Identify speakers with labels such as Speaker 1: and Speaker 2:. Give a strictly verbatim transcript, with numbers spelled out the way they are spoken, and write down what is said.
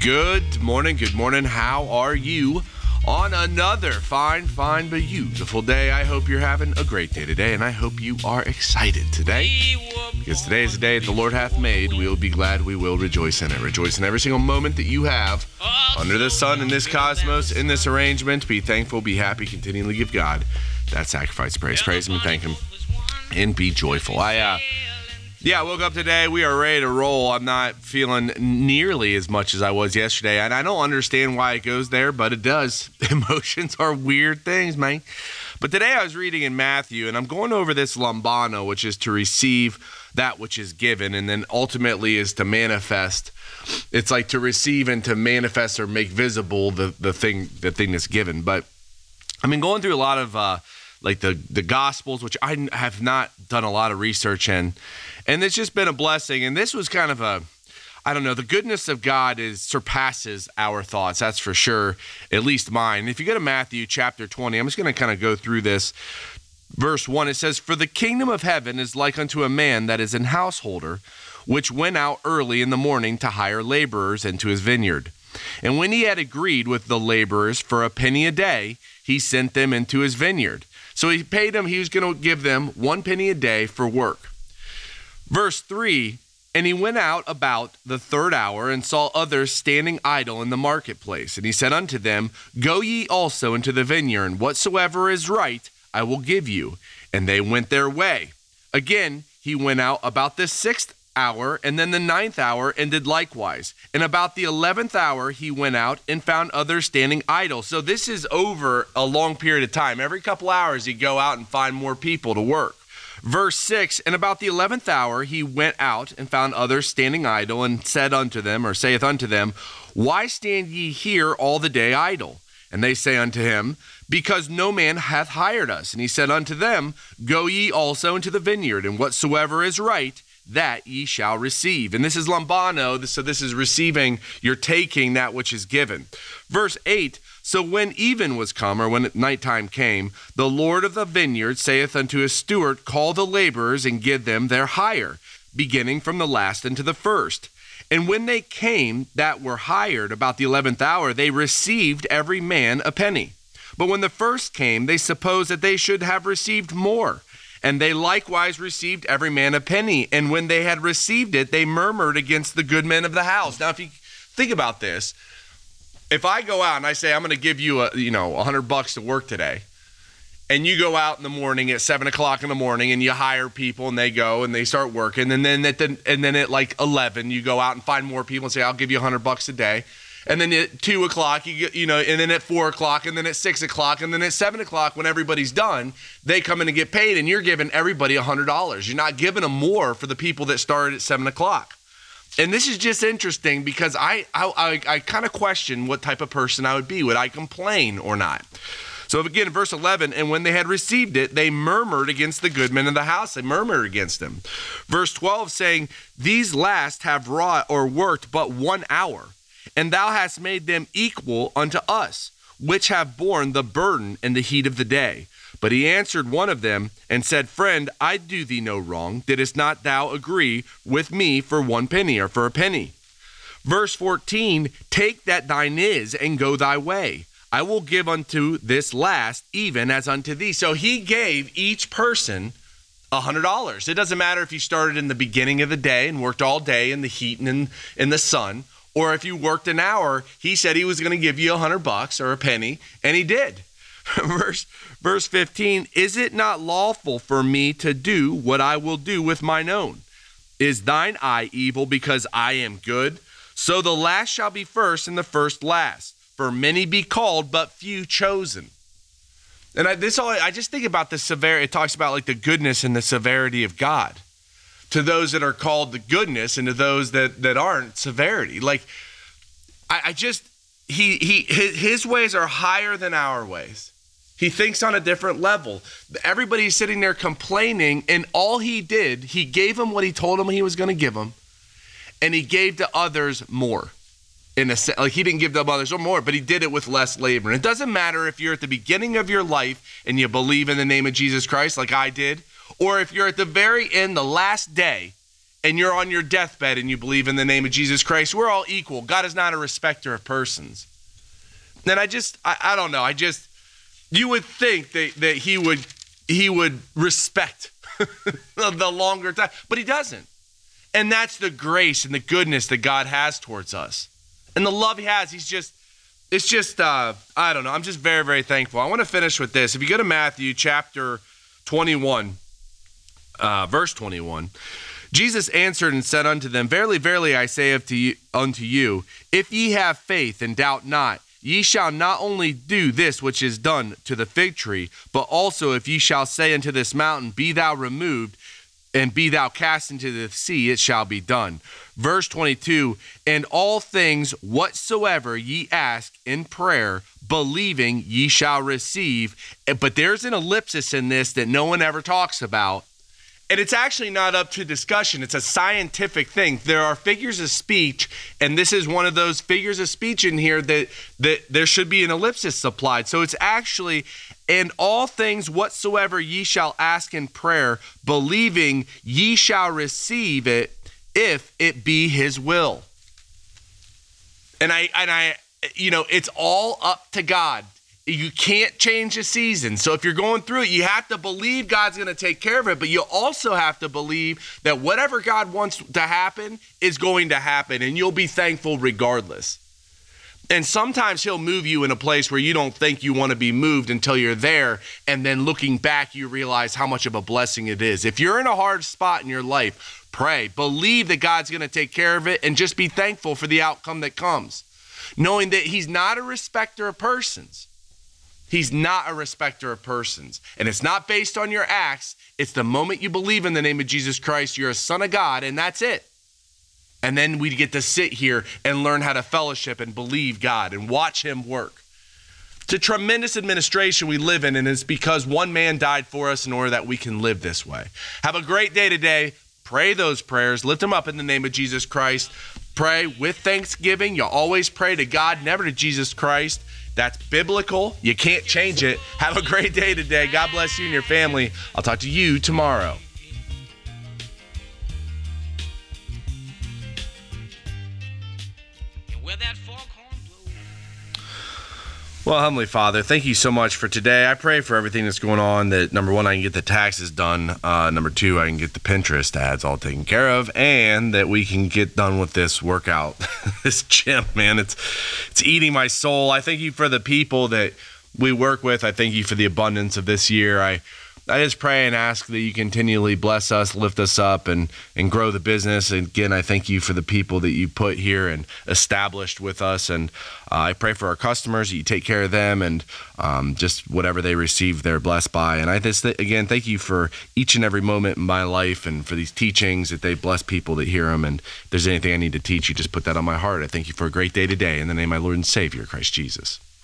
Speaker 1: Good morning, good morning. How are you on another fine, fine, beautiful day? I hope you're having a great day today, and I hope you are excited today, because today is the day that the Lord hath made. We will be glad, we will rejoice in it. Rejoice in every single moment that you have under the sun, in this cosmos, in this arrangement. Be thankful, be happy, continually give God that sacrifice of praise. Praise Him and thank Him, and be joyful. I, uh... Yeah, I woke up today. We are ready to roll. I'm not feeling nearly as much as I was yesterday, and I don't understand why it goes there, but it does. Emotions are weird things, man. But today I was reading in Matthew, and I'm going over this lambano, which is to receive that which is given, and then ultimately is to manifest. It's like to receive and to manifest or make visible the, the thing the thing that's given. But I've been going through a lot of uh, like the, the Gospels, which I have not done a lot of research in. And it's just been a blessing. And this was kind of a, I don't know, the goodness of God is surpasses our thoughts. That's for sure, at least mine. If you go to Matthew chapter twenty, I'm just going to kind of go through this. Verse one, it says, "For the kingdom of heaven is like unto a man that is an householder, which went out early in the morning to hire laborers into his vineyard. And when he had agreed with the laborers for a penny a day, he sent them into his vineyard." So he paid them, he was going to give them one penny a day for work. Verse three, "And he went out about the third hour and saw others standing idle in the marketplace. And he said unto them, Go ye also into the vineyard, and whatsoever is right I will give you. And they went their way. Again, he went out about the sixth hour, and then the ninth hour, and did likewise. And about the eleventh hour he went out and found others standing idle." So this is over a long period of time. Every couple hours he'd go out and find more people to work. Verse six, "And about the eleventh hour he went out and found others standing idle, and said unto them, or saith unto them, Why stand ye here all the day idle? And they say unto him, Because no man hath hired us. And he said unto them, Go ye also into the vineyard, and whatsoever is right, that ye shall receive." And this is lambano, so this is receiving, you're taking that which is given. Verse eight, "So when even was come," or when nighttime came, "the Lord of the vineyard saith unto his steward, Call the laborers and give them their hire, beginning from the last unto the first. And when they came that were hired about the eleventh hour, they received every man a penny. But when the first came, they supposed that they should have received more. And they likewise received every man a penny. And when they had received it, they murmured against the good men of the house." Now, if you think about this, if I go out and I say, I'm going to give you a, you know, a hundred bucks to work today, and you go out in the morning at seven o'clock in the morning and you hire people and they go and they start working. And then at the, and then at like eleven, you go out and find more people and say, I'll give you a hundred bucks a day. And then at two o'clock, you get, you know, and then at four o'clock, and then at six o'clock, and then at seven o'clock, when everybody's done, they come in and get paid, and you're giving everybody a hundred dollars. You're not giving them more for the people that started at seven o'clock. And this is just interesting because I, I, I, I kind of question what type of person I would be. Would I complain or not? So again, verse eleven, "And when they had received it, they murmured against the good men of the house." They murmured against them. Verse twelve, saying, "These last have wrought or worked but one hour. And thou hast made them equal unto us, which have borne the burden and the heat of the day." But he answered one of them and said, "Friend, I do thee no wrong. Didst not thou agree with me for one penny, or for a penny?" Verse fourteen, "Take that thine is and go thy way. I will give unto this last even as unto thee." So he gave each person a hundred dollars. It doesn't matter if you started in the beginning of the day and worked all day in the heat and in, in the sun, or if you worked an hour. He said he was going to give you a hundred bucks or a penny, and he did. verse, verse fifteen, "Is it not lawful for me to do what I will do with mine own? Is thine eye evil because I am good? So the last shall be first, and the first last. For many be called, but few chosen." And I, this all I just think about the severity. It talks about like the goodness and the severity of God. To those that are called the goodness, and to those that, that aren't, severity. Like, I, I just, he he his, his ways are higher than our ways. He thinks on a different level. Everybody's sitting there complaining, and all he did, he gave them what he told them he was going to give them, and he gave to others more. In a like he didn't give to others more, but he did it with less labor. And it doesn't matter if you're at the beginning of your life and you believe in the name of Jesus Christ, like I did, or if you're at the very end, the last day, and you're on your deathbed and you believe in the name of Jesus Christ, we're all equal. God is not a respecter of persons. And I just, I, I don't know. I just, you would think that, that he would, he would respect the longer time, but he doesn't. And that's the grace and the goodness that God has towards us. And the love he has, he's just, it's just, uh, I don't know. I'm just very, very thankful. I want to finish with this. If you go to Matthew chapter twenty-one, uh, verse twenty-one, Jesus answered and said unto them, Verily, verily, I say unto you, unto you, if ye have faith and doubt not, ye shall not only do this which is done to the fig tree, but also if ye shall say unto this mountain, Be thou removed, and be thou cast into the sea, it shall be done. Verse twenty-two, And all things whatsoever ye ask in prayer, believing ye shall receive. But there's an ellipsis in this that no one ever talks about. And it's actually not up to discussion. It's a scientific thing. There are figures of speech, and this is one of those figures of speech in here that, that there should be an ellipsis applied. So it's actually, and all things whatsoever ye shall ask in prayer, believing ye shall receive it, if it be his will. And I, and I, you know, it's all up to God. You can't change the season. So if you're going through it, you have to believe God's going to take care of it, but you also have to believe that whatever God wants to happen is going to happen, and you'll be thankful regardless. And sometimes he'll move you in a place where you don't think you want to be moved until you're there, and then looking back, you realize how much of a blessing it is. If you're in a hard spot in your life, pray. Believe that God's going to take care of it, and just be thankful for the outcome that comes, knowing that he's not a respecter of persons. He's not a respecter of persons. And it's not based on your acts. It's the moment you believe in the name of Jesus Christ, you're a son of God, and that's it. And then we get to sit here and learn how to fellowship and believe God and watch him work. It's a tremendous administration we live in, and it's because one man died for us in order that we can live this way. Have a great day today. Pray those prayers. Lift them up in the name of Jesus Christ. Pray with thanksgiving. You always pray to God, never to Jesus Christ. That's biblical. You can't change it. Have a great day today. God bless you and your family. I'll talk to you tomorrow. Well, Heavenly Father, thank you so much for today. I pray for everything that's going on, that number one, I can get the taxes done. Uh, number two, I can get the Pinterest ads all taken care of, and that we can get done with this workout, this gym, man. It's it's eating my soul. I thank you for the people that we work with. I thank you for the abundance of this year. I I just pray and ask that you continually bless us, lift us up, and and grow the business. And again, I thank you for the people that you put here and established with us. And uh, I pray for our customers that you take care of them, and um, just whatever they receive, they're blessed by. And I just, again, thank you for each and every moment in my life, and for these teachings, that they bless people that hear them. And if there's anything I need to teach you, just put that on my heart. I thank you for a great day today. In the name of my Lord and Savior, Christ Jesus.